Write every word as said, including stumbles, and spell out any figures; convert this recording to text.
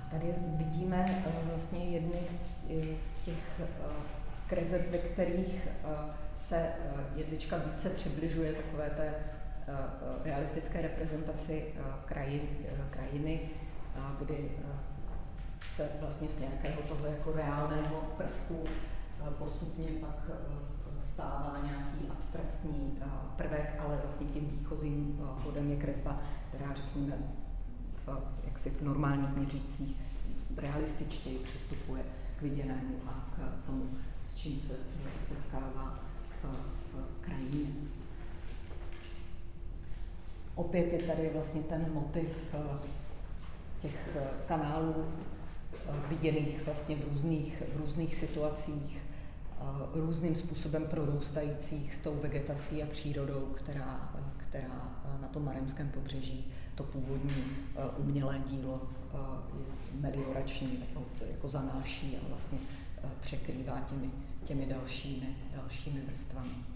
Tady vidíme vlastně jedny z těch kreseb, ve kterých se jedlička více přibližuje takové té realistické reprezentaci krajiny, kdy se vlastně z nějakého toho jako reálného prvku postupně pak stává nějaký abstraktní prvek, ale vlastně tím výchozím bodem je kresba, která řekněme v, jaksi v normálních měřících realističtěji přistupuje k viděnému a k tomu, s čím se setkává v, v krajině. Opět je tady vlastně ten motiv těch kanálů viděných vlastně v různých, v různých situacích, různým způsobem prorůstajících s tou vegetací a přírodou, která, která na tom Maremském pobřeží to původní umělé dílo meliorační jako, jako zanáší a vlastně překrývá těmi, těmi dalšími, dalšími vrstvami.